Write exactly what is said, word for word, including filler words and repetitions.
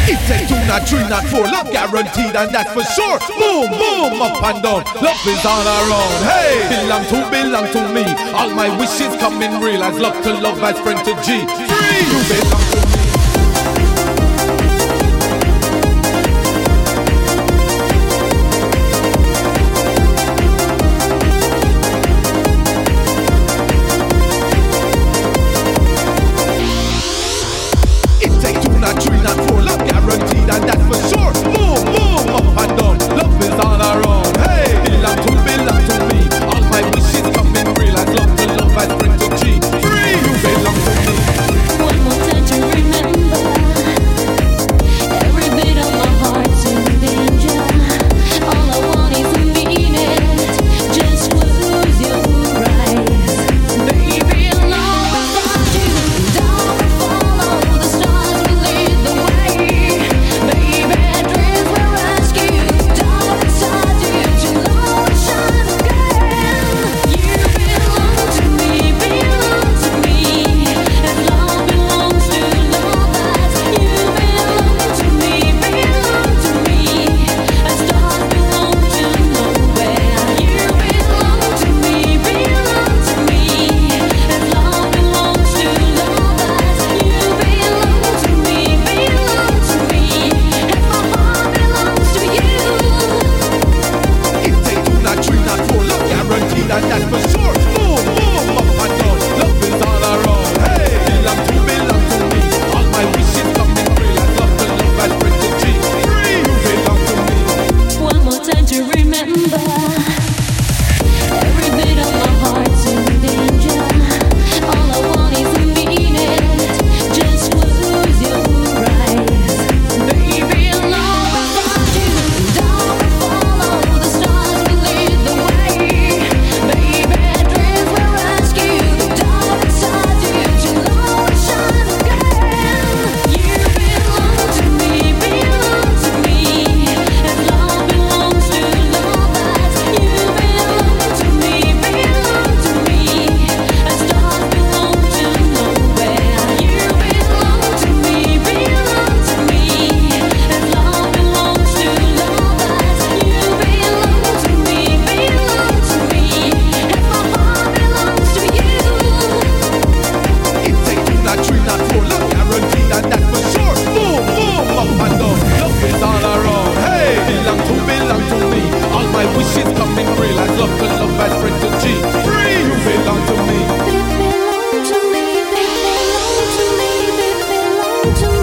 It takes two, not three, not four. Love guaranteed, and that's for sure. Boom, boom, up and down. Love is all around. Hey, belong to, belong to me. All my wishes come in real. As love to love, as friend to G. Free, you belong to me. Three, not four, love guaranteed, and that's for sure. Boom, boom, up and down. Love is all around. Hey, belong to, belong to me. All my wishes come in real. As love to love, as friend to G. Free, you belong to me. One more time to remember. Every bit of my heart's in danger. All I want is a minute. Just close your eyes, baby. Long without you, don't follow the stars. We lead the way, baby. Dreams will rescue. Dark inside you, you know it shine again. You belong to me, belong to me. And love belongs to lovers. You belong to me, belong to me. And stars belong to nowhere. You belong to me, belong to me. And love belongs to lovers. You belong to me, belong to me. And my heart belongs to you. It takes two, not three, not four. Love guaranteed, and that's for sure. Boom, boom, up and down. Love is all around. Hey, belong to, belong to me. All my wishes come in real. As love to love, as friend to G. Free, you belong to me. One more time to remember. Every bit of my heart's in danger. All I want is a minute. Just close your eyes, baby. Long without you, don't follow the stars. We lead the way, baby. Dreams will rescue. The dark inside you, you know it shine again. You belong to me, belong to me. And love belongs to lovers. You belong to me, belong to me. And stars belong to nowhere. You belong to me, belong to me. And love belongs to lovers. You belong to me, belong to me. And my heart belongs to you. It takes two, not three, not four. Love guaranteed, and that's for sure. Boom, boom, up and down. Love is all around. Hey, belong to, belong to me. All my wishes come in real. As love to love, as friend to G. Free, you belong to me. They belong to me, they belong to me, they belong to me.